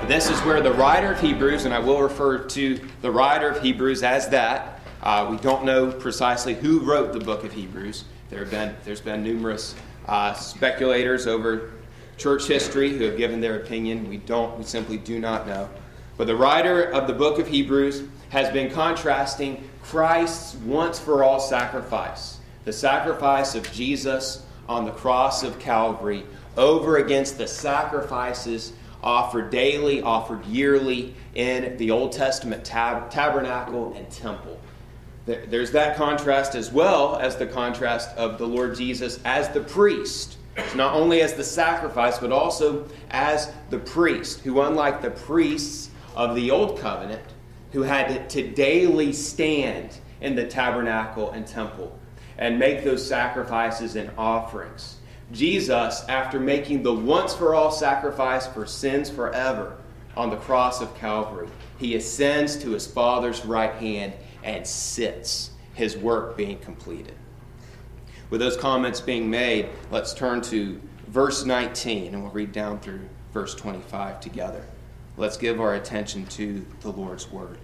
This is where the writer of Hebrews, and I will refer to the writer of Hebrews as that. We don't know precisely who wrote the book of Hebrews. There's been numerous speculators over church history who have given their opinion. We simply do not know. But the writer of the book of Hebrews has been contrasting Christ's once-for-all sacrifice, the sacrifice of Jesus on the cross of Calvary, over against the sacrifices offered daily, offered yearly in the Old Testament tabernacle and temple. There's that contrast as well as the contrast of the Lord Jesus as the priest. Not only as the sacrifice, but also as the priest, who, unlike the priests of the Old Covenant, who had to daily stand in the tabernacle and temple and make those sacrifices and offerings, Jesus, after making the once-for-all sacrifice for sins forever on the cross of Calvary, he ascends to his Father's right hand and sits, his work being completed. With those comments being made, let's turn to verse 19, and we'll read down through verse 25 together. Let's give our attention to the Lord's word.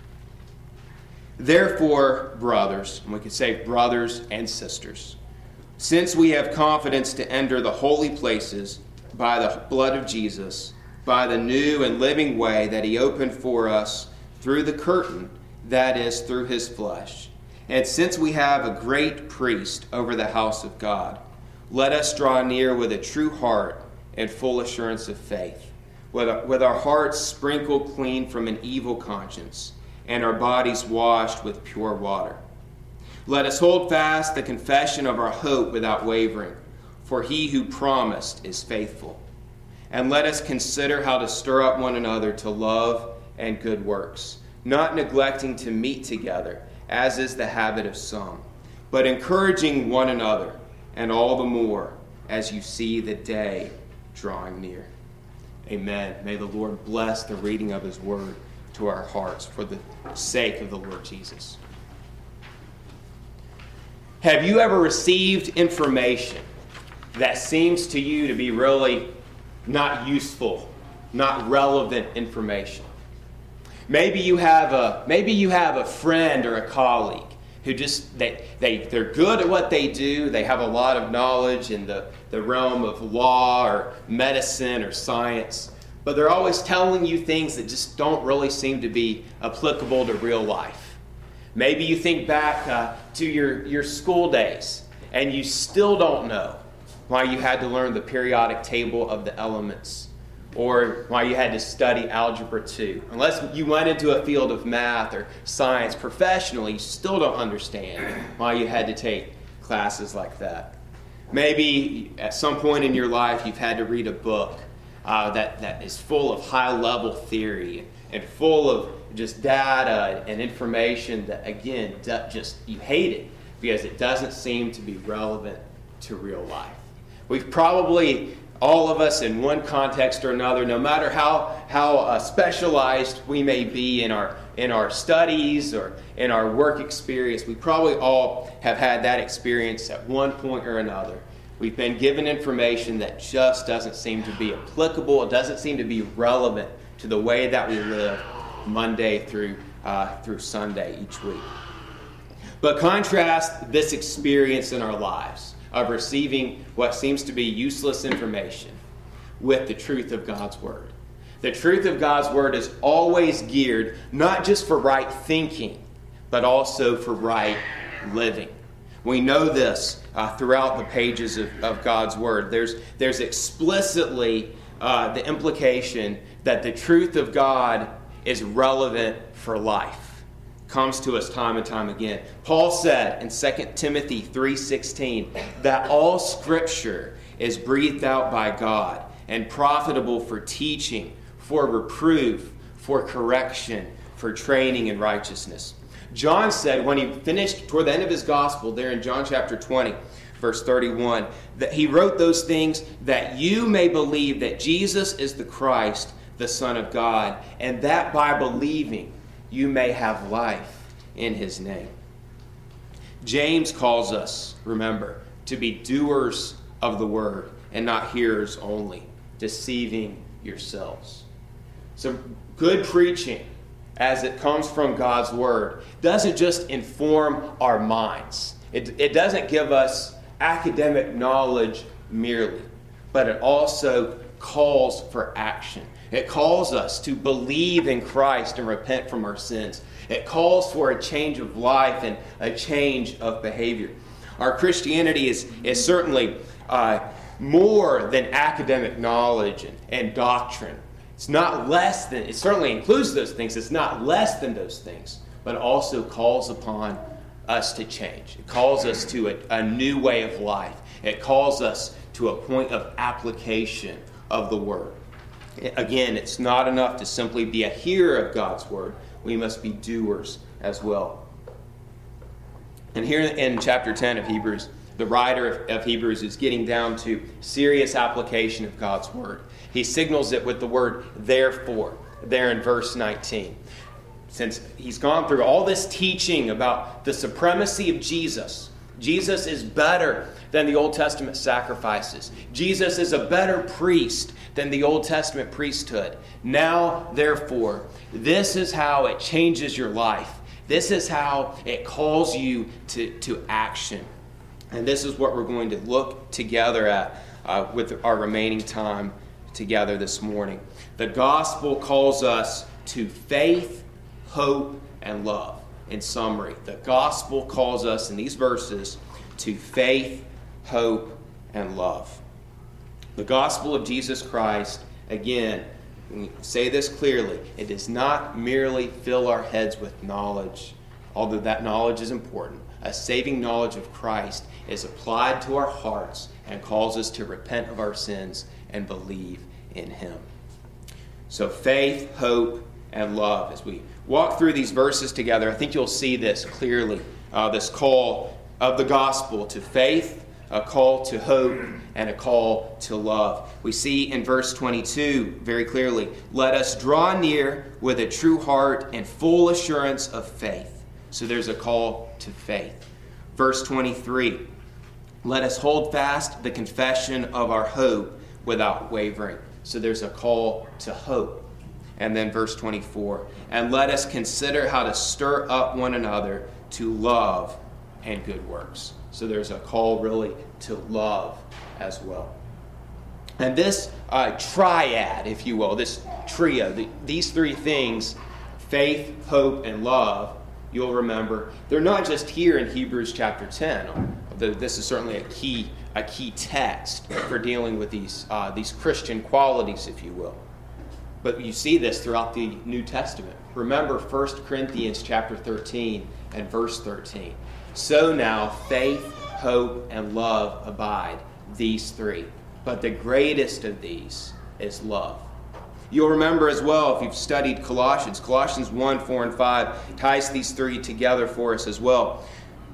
Therefore, brothers, and we could say brothers and sisters, since we have confidence to enter the holy places by the blood of Jesus, by the new and living way that he opened for us through the curtain, that is, through his flesh. And since we have a great priest over the house of God, let us draw near with a true heart and full assurance of faith, with our hearts sprinkled clean from an evil conscience, and our bodies washed with pure water. Let us hold fast the confession of our hope without wavering, for he who promised is faithful. And let us consider how to stir up one another to love and good works, not neglecting to meet together, as is the habit of some, but encouraging one another, and all the more as you see the day drawing near. Amen. May the Lord bless the reading of his word to our hearts for the sake of the Lord Jesus. Have you ever received information that seems to you to be really not useful, not relevant information? Maybe you have a friend or a colleague who just they're good at what they do. They have a lot of knowledge in the realm of law or medicine or science, but they're always telling you things that just don't really seem to be applicable to real life. Maybe you think back to your school days, and you still don't know why you had to learn the periodic table of the elements, or why you had to study Algebra 2. Unless you went into a field of math or science professionally, you still don't understand why you had to take classes like that. Maybe at some point in your life you've had to read a book that is full of high-level theory and full of just data and information that, again, just you hate it because it doesn't seem to be relevant to real life. We've probably, all of us in one context or another, no matter how specialized we may be in our studies or in our work experience, we probably all have had that experience at one point or another. We've been given information that just doesn't seem to be applicable. It doesn't seem to be relevant to the way that we live Monday through Sunday each week. But contrast this experience in our lives of receiving what seems to be useless information with the truth of God's Word. The truth of God's Word is always geared not just for right thinking, but also for right living. We know this throughout the pages of God's Word. There's explicitly the implication that the truth of God is relevant for life. Comes to us time and time again. Paul said in 2 Timothy 3:16 that all Scripture is breathed out by God and profitable for teaching, for reproof, for correction, for training in righteousness. John said when he finished toward the end of his gospel there in John chapter 20, verse 31, that he wrote those things that you may believe that Jesus is the Christ, the Son of God, and that by believing you may have life in his name. James calls us, remember, to be doers of the word and not hearers only, deceiving yourselves. So good preaching, as it comes from God's Word, doesn't just inform our minds. It doesn't give us academic knowledge merely, but it also calls for action. It calls us to believe in Christ and repent from our sins. It calls for a change of life and a change of behavior. Our Christianity is certainly more than academic knowledge and doctrine. It's not less than, it certainly includes those things. It's not less than those things, but also calls upon us to change. It calls us to a new way of life. It calls us to a point of application of the Word. Again, it's not enough to simply be a hearer of God's Word. We must be doers as well. And here in chapter 10 of Hebrews, the writer of Hebrews is getting down to serious application of God's Word. He signals it with the word therefore, there in verse 19. Since he's gone through all this teaching about the supremacy of Jesus, Jesus is better than the Old Testament sacrifices. Jesus is a better priest than the Old Testament priesthood. Now, therefore, this is how it changes your life. This is how it calls you to action. And this is what we're going to look together at with our remaining time together this morning. The gospel calls us to faith, hope, and love. In summary, the gospel calls us in these verses to faith, hope, and love. The gospel of Jesus Christ, again, we say this clearly, it does not merely fill our heads with knowledge, although that knowledge is important. A saving knowledge of Christ is applied to our hearts and calls us to repent of our sins and believe in Him. So faith, hope, and love. As we walk through these verses together, I think you'll see this clearly, this call of the gospel to faith, a call to hope, and a call to love. We see in verse 22 very clearly, let us draw near with a true heart and full assurance of faith. So there's a call to faith. Verse 23, let us hold fast the confession of our hope without wavering. So there's a call to hope. And then verse 24, and let us consider how to stir up one another to love and good works. So there's a call really to love as well. And this triad, if you will, this trio, these three things, faith, hope, and love, you'll remember, they're not just here in Hebrews chapter 10. This is certainly a key text for dealing with these Christian qualities, if you will. But you see this throughout the New Testament. Remember 1 Corinthians chapter 13 and verse 13. So now faith, hope, and love abide, these three. But the greatest of these is love. You'll remember as well, if you've studied Colossians 1, 4, and 5 ties these three together for us as well.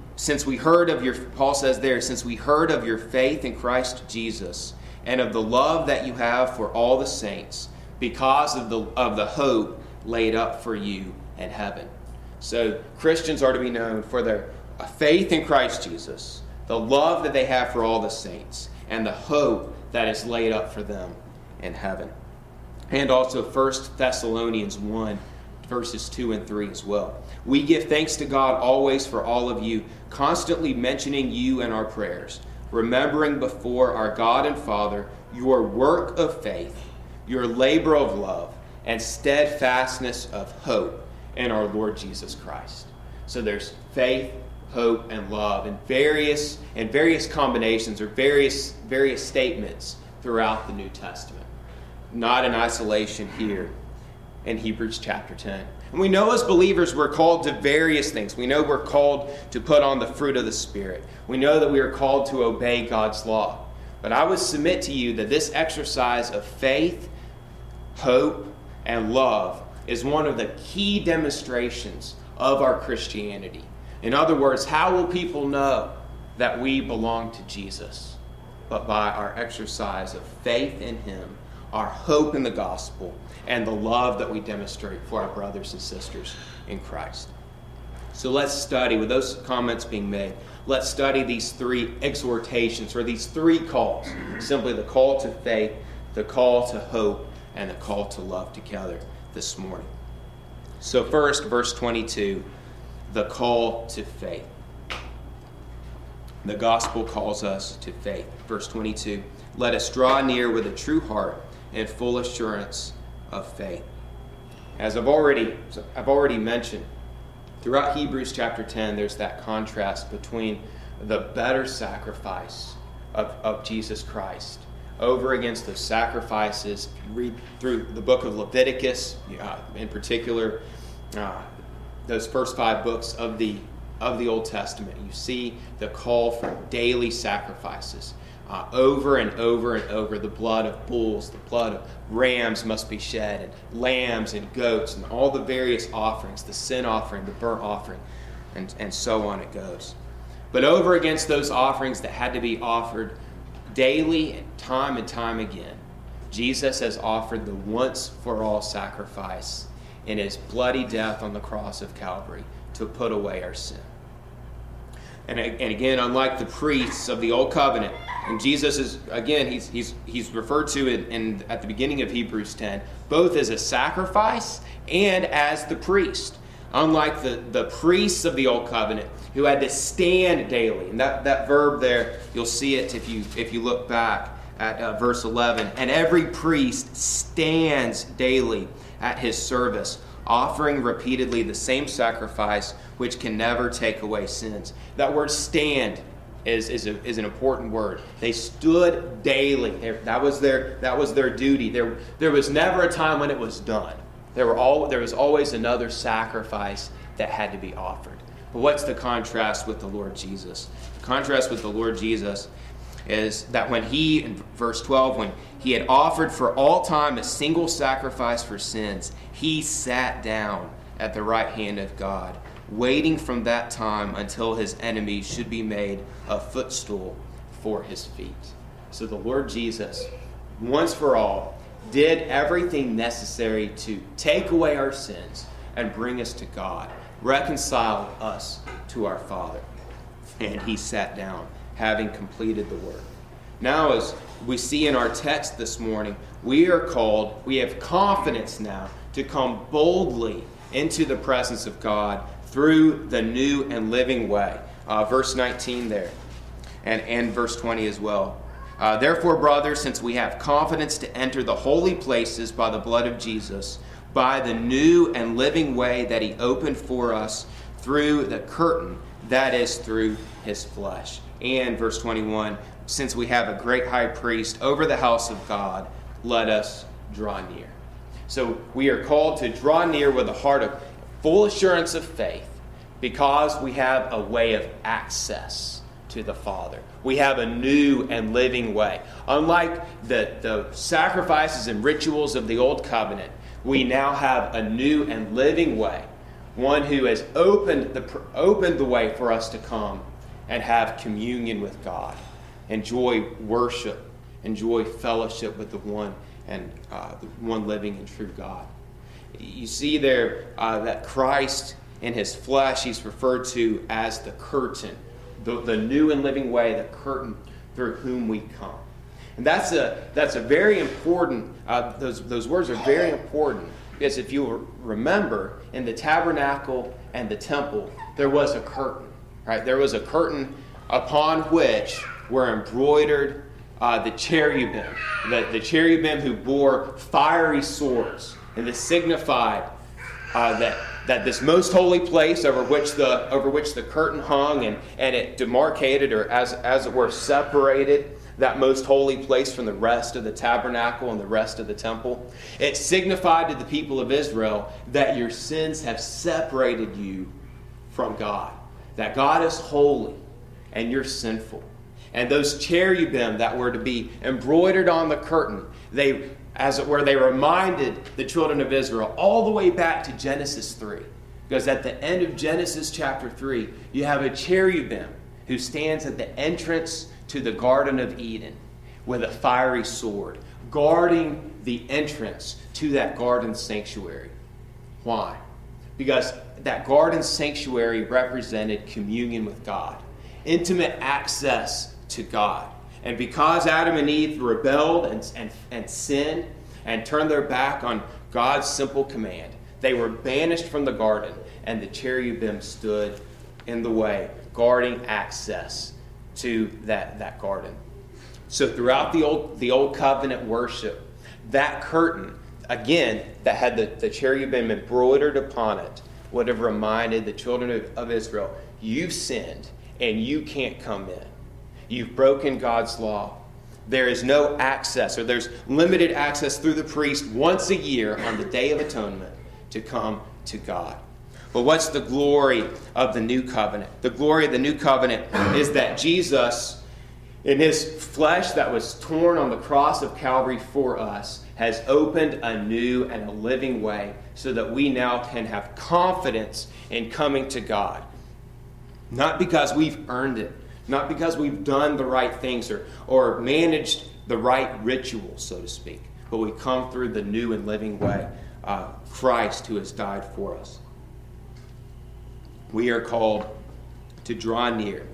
Paul says there, since we heard of your faith in Christ Jesus and of the love that you have for all the saints, because of the hope laid up for you in heaven. So Christians are to be known for their faith in Christ Jesus, the love that they have for all the saints, and the hope that is laid up for them in heaven. And also 1 Thessalonians 1, verses 2 and 3 as well. We give thanks to God always for all of you, constantly mentioning you in our prayers, remembering before our God and Father your work of faith, your labor of love, and steadfastness of hope in our Lord Jesus Christ. So there's faith, hope, and love in various combinations or various statements throughout the New Testament. Not in isolation here in Hebrews chapter 10. And we know as believers we're called to various things. We know we're called to put on the fruit of the Spirit. We know that we are called to obey God's law. But I would submit to you that this exercise of faith, hope, and love is one of the key demonstrations of our Christianity. In other words, how will people know that we belong to Jesus? But by our exercise of faith in Him, our hope in the gospel, and the love that we demonstrate for our brothers and sisters in Christ. So let's study, with those comments being made, let's study these three exhortations, or these three calls. Simply the call to faith, the call to hope, and the call to love together. this morning. So first, verse 22, the call to faith. The gospel calls us to faith. Verse 22, let us draw near with a true heart and full assurance of faith. As I've already mentioned, throughout Hebrews chapter 10, there's that contrast between the better sacrifice of Jesus Christ over against the sacrifices. If you read through the book of Leviticus, in particular, those first 5 books of the Old Testament, you see the call for daily sacrifices. Over and over and over, the blood of bulls, the blood of rams must be shed, and lambs and goats, and all the various offerings, the sin offering, the burnt offering, and so on it goes. But over against those offerings that had to be offered daily and time again, Jesus has offered the once-for-all sacrifice in his bloody death on the cross of Calvary to put away our sin. And again, unlike the priests of the Old Covenant, and Jesus is, again, he's referred to in at the beginning of Hebrews 10, both as a sacrifice and as the priest. Unlike the priests of the Old Covenant, who had to stand daily. And that verb there, you'll see it if you look back at verse 11. And every priest stands daily at his service, offering repeatedly the same sacrifice which can never take away sins. That word stand is an important word. They stood daily. That was their duty. There was never a time when it was done. There was always another sacrifice that had to be offered. But what's the contrast with the Lord Jesus? The contrast with the Lord Jesus is that when he, in verse 12, when he had offered for all time a single sacrifice for sins, he sat down at the right hand of God, waiting from that time until his enemies should be made a footstool for his feet. So the Lord Jesus, once for all, did everything necessary to take away our sins and bring us to God, reconcile us to our Father. And he sat down, having completed the work. Now, as we see in our text this morning, we have confidence now to come boldly into the presence of God through the new and living way. Verse 19 there, and verse 20 as well. Therefore, brothers, since we have confidence to enter the holy places by the blood of Jesus, by the new and living way that he opened for us through the curtain, that is, through his flesh. And verse 21, since we have a great high priest over the house of God, let us draw near. So we are called to draw near with a heart of full assurance of faith, because we have a way of access to the Father. We have a new and living way. Unlike the sacrifices and rituals of the Old Covenant, we now have a new and living way. One who has opened the way for us to come and have communion with God, enjoy worship, enjoy fellowship with the one living and true God. You see there that Christ in his flesh, he's referred to as the curtain, the new and living way, the curtain through whom we come. And that's a very important, those words are very important, because if you remember, in the tabernacle and the temple, there was a curtain, right? There was a curtain upon which were embroidered the cherubim, the cherubim who bore fiery swords, and this signified that this most holy place over which the curtain hung and it demarcated, or as it were separated, that most holy place from the rest of the tabernacle and the rest of the temple. It signified to the people of Israel that your sins have separated you from God, that God is holy and you're sinful. And those cherubim that were to be embroidered on the curtain, they, as it were, they reminded the children of Israel all the way back to Genesis 3. Because at the end of Genesis chapter 3, you have a cherubim who stands at the entrance to the Garden of Eden with a fiery sword, guarding the entrance to that garden sanctuary. Why? Because that garden sanctuary represented communion with God, intimate access to God. And because Adam and Eve rebelled and sinned and turned their back on God's simple command, they were banished from the garden, and the cherubim stood in the way, guarding access to that garden. So throughout the old covenant worship, that curtain, again, that had the cherubim embroidered upon it, would have reminded the children of Israel, you've sinned and you can't come in. You've broken God's law. There is no access, or there's limited access through the priest once a year on the Day of Atonement to come to God. But what's the glory of the new covenant? The glory of the new covenant is that Jesus, in his flesh that was torn on the cross of Calvary for us, has opened a new and a living way so that we now can have confidence in coming to God. Not because we've earned it, not because we've done the right things or managed the right rituals, so to speak, but we come through the new and living way, Christ who has died for us. We are called to draw near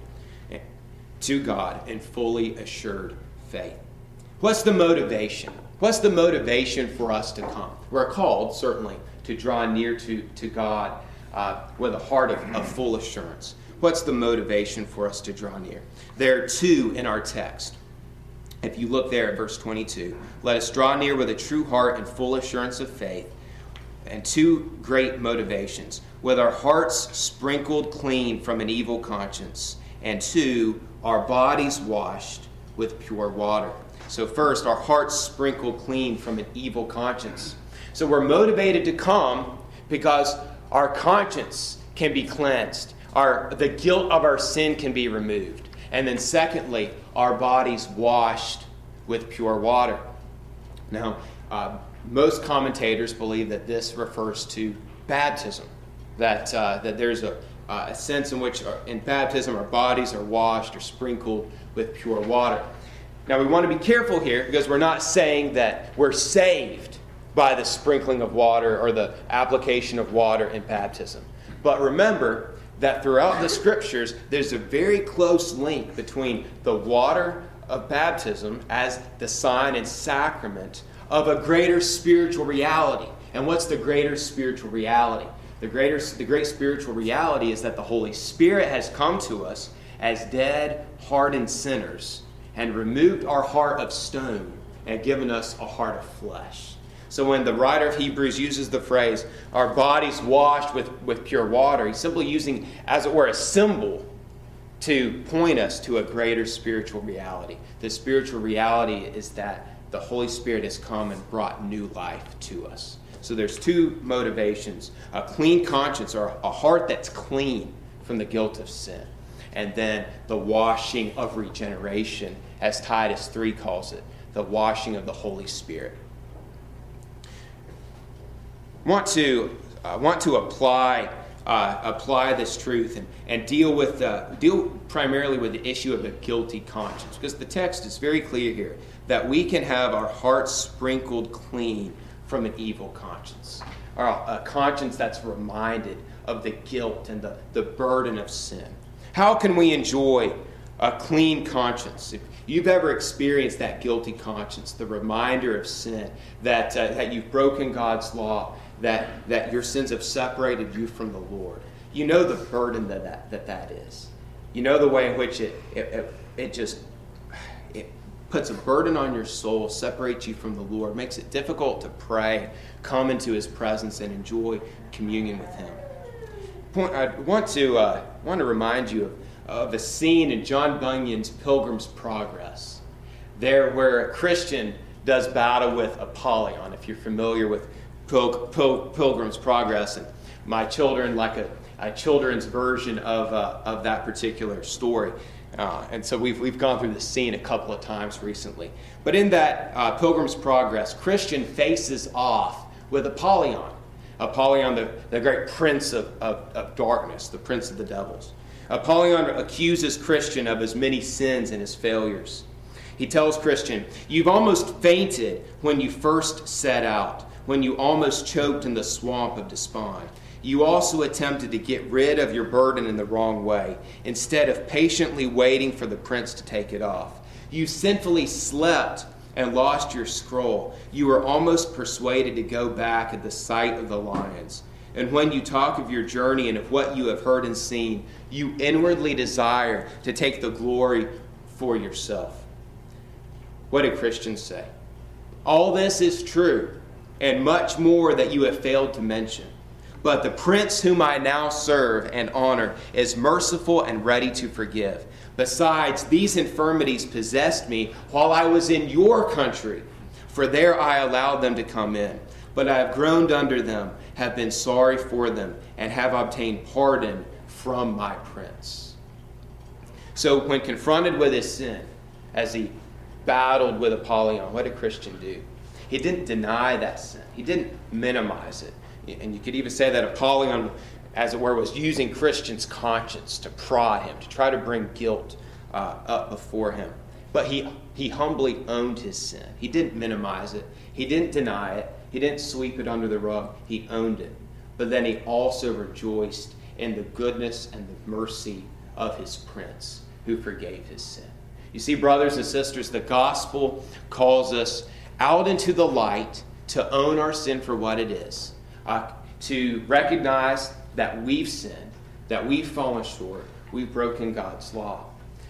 to God in fully assured faith. What's the motivation? What's the motivation for us to come? We're called, certainly, to draw near to God with a heart of full assurance. What's the motivation for us to draw near? There are two in our text. If you look there at verse 22, let us draw near with a true heart and full assurance of faith. And two great motivations. With our hearts sprinkled clean from an evil conscience. And two, our bodies washed with pure water. So first, our hearts sprinkled clean from an evil conscience. So we're motivated to come because our conscience can be cleansed. The guilt of our sin can be removed. And then secondly, our bodies washed with pure water. Now, most commentators believe that this refers to baptism, that there's a sense in which in baptism our bodies are washed or sprinkled with pure water. Now, we want to be careful here because we're not saying that we're saved by the sprinkling of water or the application of water in baptism. But remember that throughout the Scriptures, there's a very close link between the water of baptism as the sign and sacrament of a greater spiritual reality. And what's the greater spiritual reality? The great spiritual reality is that the Holy Spirit has come to us as dead, hardened sinners and removed our heart of stone and given us a heart of flesh. So when the writer of Hebrews uses the phrase, our bodies washed with pure water, he's simply using, as it were, a symbol to point us to a greater spiritual reality. The spiritual reality is that the Holy Spirit has come and brought new life to us. So there's two motivations: a clean conscience, or a heart that's clean from the guilt of sin, and then the washing of regeneration, as Titus 3 calls it, the washing of the Holy Spirit. I want to apply this truth and deal primarily with the issue of a guilty conscience, because the text is very clear here that we can have our hearts sprinkled clean from an evil conscience, or a conscience that's reminded of the guilt and the burden of sin. How can we enjoy a clean conscience? If you've ever experienced that guilty conscience, the reminder of sin, that you've broken God's law, that your sins have separated you from the Lord, you know the burden that is. You know the way in which it puts a burden on your soul, separates you from the Lord, makes it difficult to pray, come into His presence, and enjoy communion with Him. I want to remind you of a scene in John Bunyan's Pilgrim's Progress, there where a Christian does battle with Apollyon. If you're familiar with Pilgrim's Progress, and my children like a children's version of that particular story. And so we've gone through this scene a couple of times recently. But in that Pilgrim's Progress, Christian faces off with Apollyon. Apollyon, the great prince of darkness, the prince of the devils. Apollyon accuses Christian of his many sins and his failures. He tells Christian, "You've almost fainted when you first set out, when you almost choked in the swamp of despond. You also attempted to get rid of your burden in the wrong way, instead of patiently waiting for the prince to take it off. You sinfully slept and lost your scroll, you were almost persuaded to go back at the sight of the lions. And when you talk of your journey and of what you have heard and seen, you inwardly desire to take the glory for yourself. What do Christians say? All this is true, and much more that you have failed to mention. But the Prince whom I now serve and honor is merciful and ready to forgive. Besides, these infirmities possessed me while I was in your country, for there I allowed them to come in. But I have groaned under them, have been sorry for them, and have obtained pardon from my Prince. So when confronted with his sin, as he battled with Apollyon, what did Christian do? He didn't deny that sin. He didn't minimize it. And you could even say that Apollyon, as it were, was using Christian's conscience to prod him, to try to bring guilt up before him. But he humbly owned his sin. He didn't minimize it. He didn't deny it. He didn't sweep it under the rug. He owned it. But then he also rejoiced in the goodness and the mercy of his Prince, who forgave his sin. You see, brothers and sisters, the gospel calls us out into the light to own our sin for what it is, to recognize that we've sinned, that we've fallen short, we've broken God's law.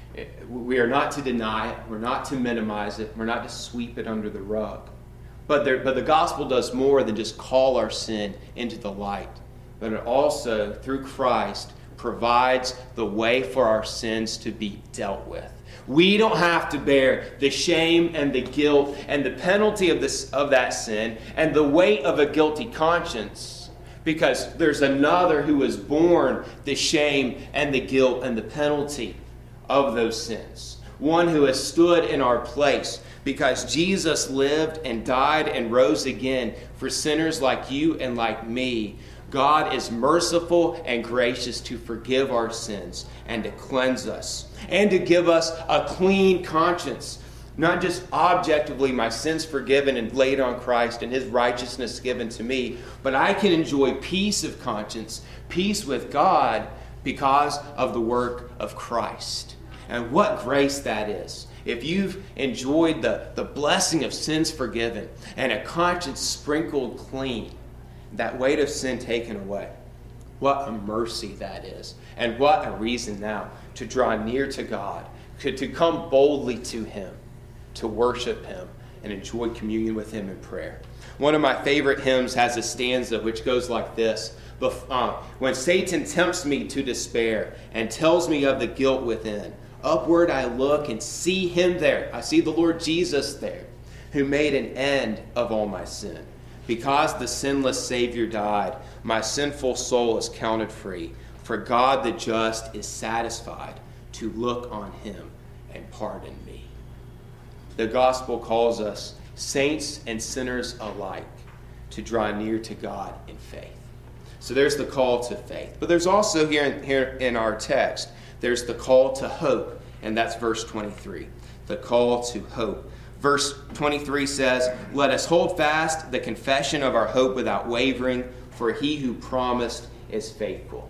We are not to deny it, we're not to minimize it, we're not to sweep it under the rug. But the gospel does more than just call our sin into the light, but it also, through Christ, provides the way for our sins to be dealt with. We don't have to bear the shame and the guilt and the penalty of that sin and the weight of a guilty conscience, because there's another who has borne the shame and the guilt and the penalty of those sins. One who has stood in our place, because Jesus lived and died and rose again for sinners like you and like me. God is merciful and gracious to forgive our sins and to cleanse us and to give us a clean conscience. Not just objectively my sins forgiven and laid on Christ and his righteousness given to me, but I can enjoy peace of conscience, peace with God, because of the work of Christ. And what grace that is. If you've enjoyed the blessing of sins forgiven and a conscience sprinkled clean, that weight of sin taken away, what a mercy that is. And what a reason now to draw near to God, to come boldly to him, to worship him and enjoy communion with him in prayer. One of my favorite hymns has a stanza which goes like this. When Satan tempts me to despair and tells me of the guilt within, upward I look and see him there. I see the Lord Jesus there, who made an end of all my sin. Because the sinless Savior died, my sinful soul is counted free. For God the just is satisfied to look on him and pardon me. The gospel calls us, saints and sinners alike, to draw near to God in faith. So there's the call to faith. But there's also here in our text, there's the call to hope, and that's verse 23. The call to hope. Verse 23 says, "Let us hold fast the confession of our hope without wavering, for he who promised is faithful."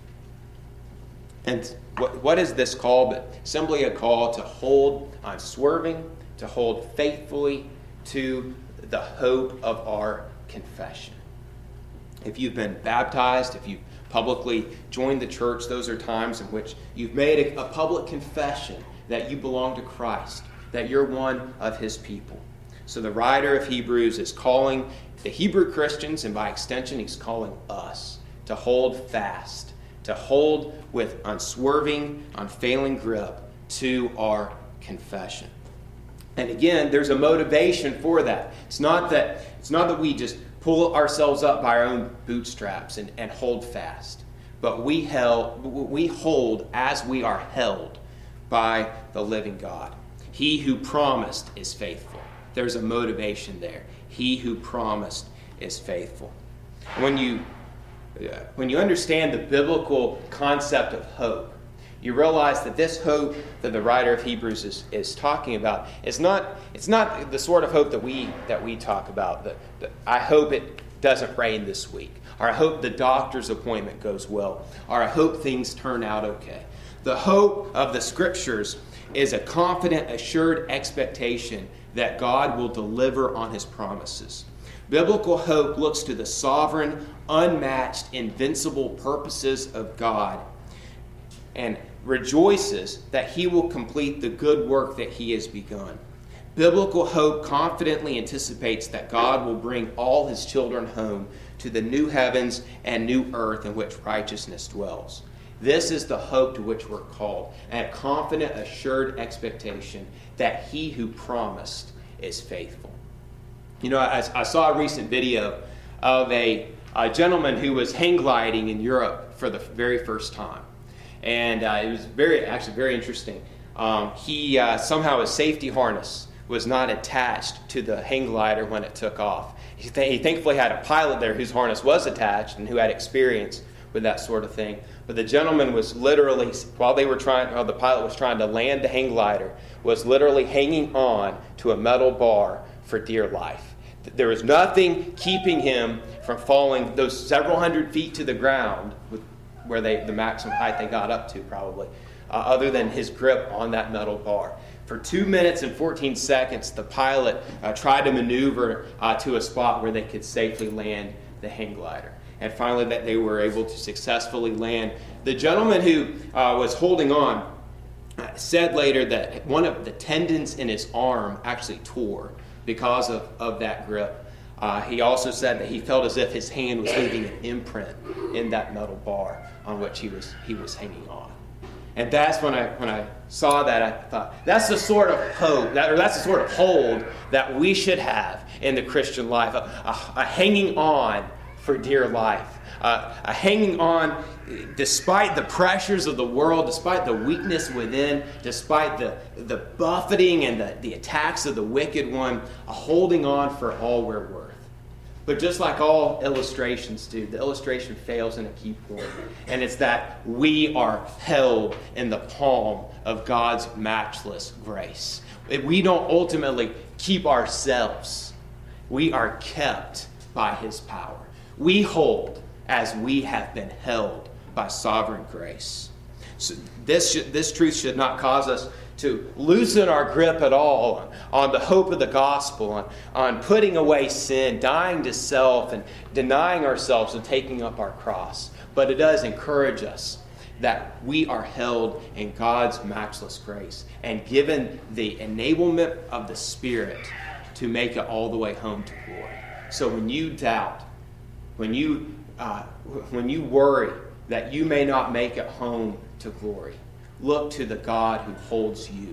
And what is this call but simply a call to hold unswerving, to hold faithfully to the hope of our confession. If you've been baptized, if you've publicly joined the church, those are times in which you've made a public confession that you belong to Christ, that you're one of his people. So the writer of Hebrews is calling the Hebrew Christians, and by extension he's calling us, to hold fast, to hold with unswerving, unfailing grip to our confession. And again, there's a motivation for that. It's not that we just pull ourselves up by our own bootstraps and hold fast, but we hold as we are held by the living God. He who promised is faithful. There's a motivation there. He who promised is faithful. When you understand the biblical concept of hope, you realize that this hope that the writer of Hebrews is talking about it's not the sort of hope that we talk about. I hope it doesn't rain this week, or I hope the doctor's appointment goes well, or I hope things turn out okay. The hope of the Scriptures is a confident, assured expectation that God will deliver on his promises. Biblical hope looks to the sovereign, unmatched, invincible purposes of God and rejoices that he will complete the good work that he has begun. Biblical hope confidently anticipates that God will bring all his children home to the new heavens and new earth in which righteousness dwells. This is the hope to which we're called, and a confident, assured expectation that he who promised is faithful. You know, I saw a recent video of a gentleman who was hang gliding in Europe for the very first time. And it was very interesting. He somehow his safety harness was not attached to the hang glider when it took off. He thankfully had a pilot there whose harness was attached and who had experience with that sort of thing. But the gentleman was literally, while the pilot was trying to land the hang glider, was literally hanging on to a metal bar for dear life. There was nothing keeping him from falling those several hundred feet to the ground, where the maximum height they got up to probably, other than his grip on that metal bar. For 2 minutes and 14 seconds, the pilot tried to maneuver to a spot where they could safely land the hang glider. And finally, that they were able to successfully land. The gentleman who was holding on said later that one of the tendons in his arm actually tore because of that grip. He also said that he felt as if his hand was leaving an imprint in that metal bar on which he was hanging on. And that's when I saw that, I thought, that's the sort of hope, that's the sort of hold that we should have in the Christian life, a hanging on for dear life, a hanging on despite the pressures of the world, despite the weakness within, despite the buffeting and the attacks of the wicked one, a holding on for all we're worth. But just like all illustrations do, the illustration fails in a key point, and it's that we are held in the palm of God's matchless grace. We don't ultimately keep ourselves. We are kept by his power. We hold as we have been held by sovereign grace. So this truth should not cause us to loosen our grip at all on the hope of the gospel, on putting away sin, dying to self, and denying ourselves and taking up our cross. But it does encourage us that we are held in God's matchless grace and given the enablement of the Spirit to make it all the way home to glory. So when you doubt, when you worry that you may not make it home to glory, look to the God who holds you,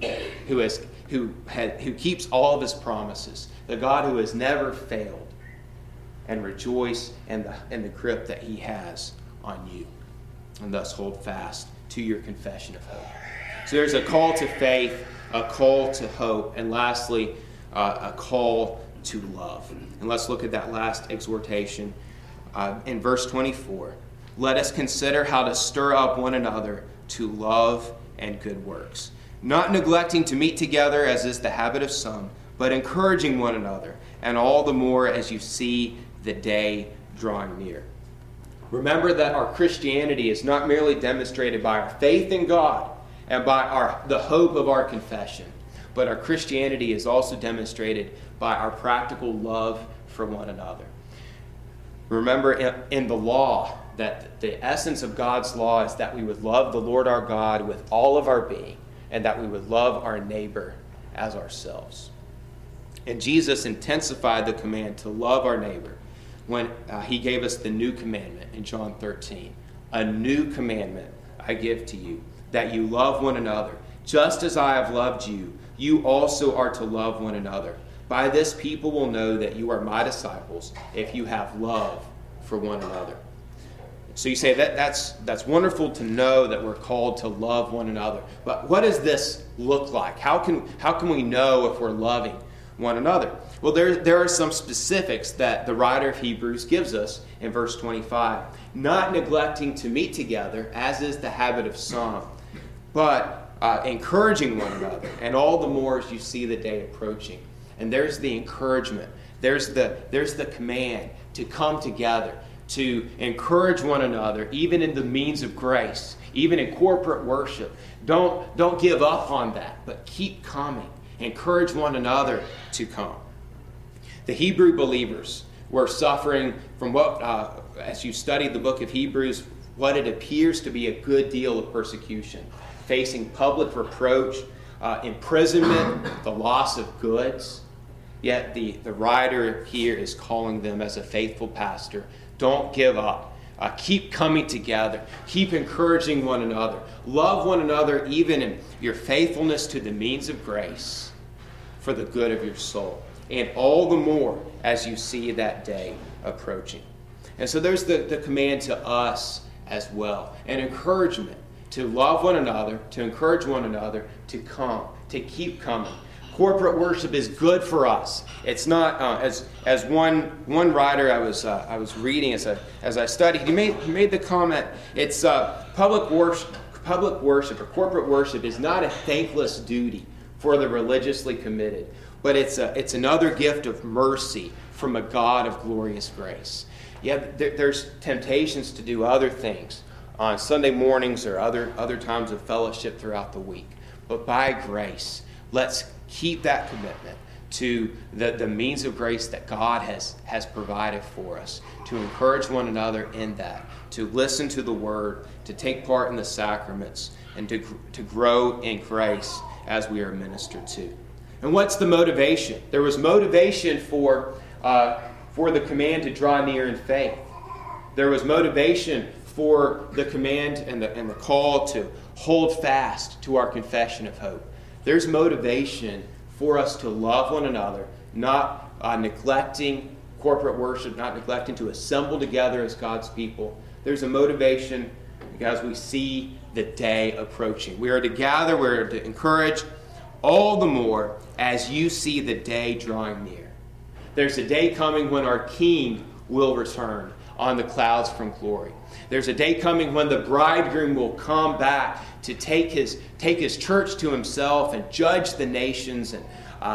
who keeps all of his promises, the God who has never failed, and rejoice in the grip that he has on you, and thus hold fast to your confession of hope. So there's a call to faith, a call to hope, and lastly, a call to love. And let's look at that last exhortation in verse 24. Let us consider how to stir up one another to love and good works, not neglecting to meet together as is the habit of some, but encouraging one another, and all the more as you see the day drawing near. Remember that our Christianity is not merely demonstrated by our faith in God and by the hope of our confession, but our Christianity is also demonstrated by our practical love for one another. Remember in the law that the essence of God's law is that we would love the Lord our God with all of our being, and that we would love our neighbor as ourselves. And Jesus intensified the command to love our neighbor when he gave us the new commandment in John 13. A new commandment I give to you, that you love one another. Just as I have loved you, you also are to love one another. By this people will know that you are my disciples, if you have love for one another. So you say that's wonderful to know that we're called to love one another. But what does this look like? How can we know if we're loving one another? Well, there are some specifics that the writer of Hebrews gives us in verse 25. Not neglecting to meet together, as is the habit of some, but encouraging one another, and all the more as you see the day approaching. And there's the encouragement. There's the command to come together, to encourage one another, even in the means of grace, even in corporate worship. Don't give up on that, but keep coming. Encourage one another to come. The Hebrew believers were suffering from what, as you study the book of Hebrews, what it appears to be a good deal of persecution, facing public reproach, imprisonment, the loss of goods. Yet the writer here is calling them as a faithful pastor, don't give up. Keep coming together. Keep encouraging one another. Love one another even in your faithfulness to the means of grace for the good of your soul. And all the more as you see that day approaching. And so there's the command to us as well. An encouragement to love one another, to encourage one another, to come, to keep coming. Corporate worship is good for us. It's not as one writer I was reading as I studied. He made the comment. It's public worship or corporate worship is not a thankless duty for the religiously committed, but it's another gift of mercy from a God of glorious grace. Yeah, there's temptations to do other things on Sunday mornings or other times of fellowship throughout the week, but by grace, let's keep that commitment to the means of grace that God has provided for us, to encourage one another in that, to listen to the Word, to take part in the sacraments, and to grow in grace as we are ministered to. And what's the motivation? There was motivation for the command to draw near in faith. There was motivation for the command and the call to hold fast to our confession of hope. There's motivation for us to love one another, not neglecting corporate worship, not neglecting to assemble together as God's people. There's a motivation as we see the day approaching. We are to gather, we are to encourage, all the more as you see the day drawing near. There's a day coming when our King will return on the clouds from glory. There's a day coming when the bridegroom will come back to take his church to himself and judge the nations. And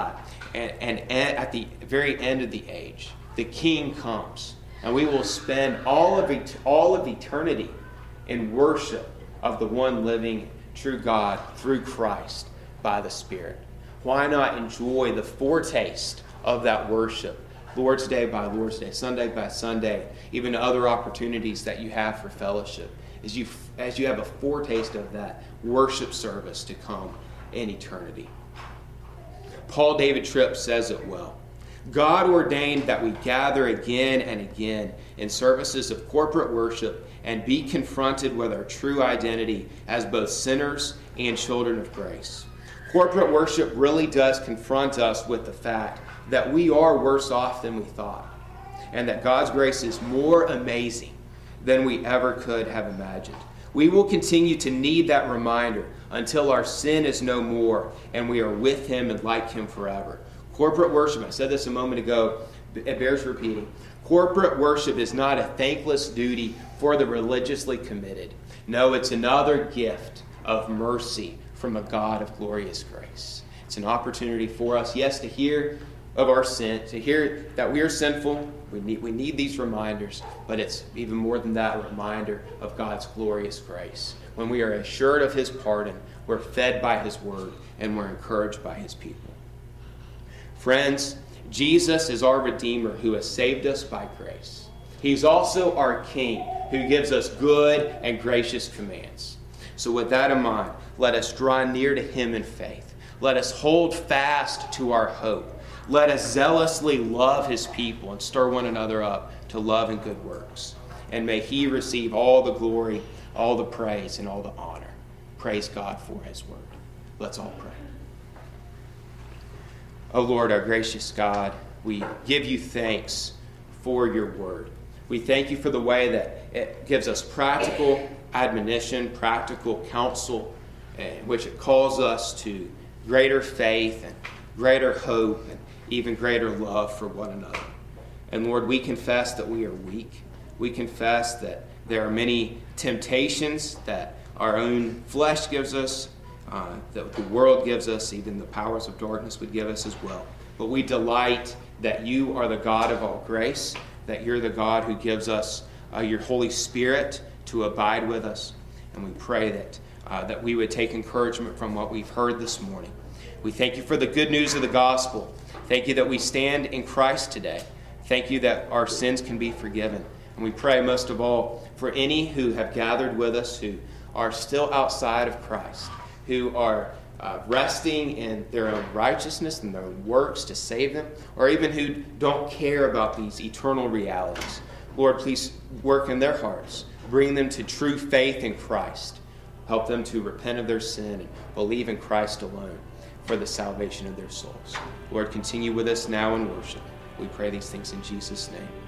at the very end of the age, the King comes, and we will spend all of eternity in worship of the one living true God through Christ by the Spirit. Why not enjoy the foretaste of that worship, Lord's Day by Lord's Day, Sunday by Sunday, even other opportunities that you have for fellowship, as you have a foretaste of that worship service to come in eternity. Paul David Tripp says it well. God ordained that we gather again and again in services of corporate worship and be confronted with our true identity as both sinners and children of grace. Corporate worship really does confront us with the fact that we are worse off than we thought, and that God's grace is more amazing than we ever could have imagined. We will continue to need that reminder until our sin is no more and we are with Him and like Him forever. Corporate worship, I said this a moment ago, it bears repeating. Corporate worship is not a thankless duty for the religiously committed. No, it's another gift of mercy from a God of glorious grace. It's an opportunity for us, yes, to hear of our sin, to hear that we are sinful. We need these reminders, but it's even more than that, a reminder of God's glorious grace. When we are assured of His pardon, we're fed by His word, and we're encouraged by His people. Friends, Jesus is our Redeemer who has saved us by grace. He's also our King who gives us good and gracious commands. So with that in mind, let us draw near to Him in faith. Let us hold fast to our hope. Let us zealously love His people and stir one another up to love and good works. And may He receive all the glory, all the praise, and all the honor. Praise God for His word. Let's all pray. O Lord, our gracious God, we give You thanks for Your word. We thank You for the way that it gives us practical admonition, practical counsel, in which it calls us to greater faith and greater hope and even greater love for one another. And Lord, we confess that we are weak. We confess that there are many temptations that our own flesh gives us, that the world gives us, even the powers of darkness would give us as well. But we delight that You are the God of all grace, that You're the God who gives us your Holy Spirit to abide with us. And we pray that we would take encouragement from what we've heard this morning. We thank you for the good news of the gospel. Thank you that we stand in Christ today. Thank you that our sins can be forgiven. And we pray most of all for any who have gathered with us who are still outside of Christ, who are resting in their own righteousness and their own works to save them, or even who don't care about these eternal realities. Lord, please work in their hearts. Bring them to true faith in Christ. Help them to repent of their sin and believe in Christ alone for the salvation of their souls. Lord, continue with us now in worship. We pray these things in Jesus' name.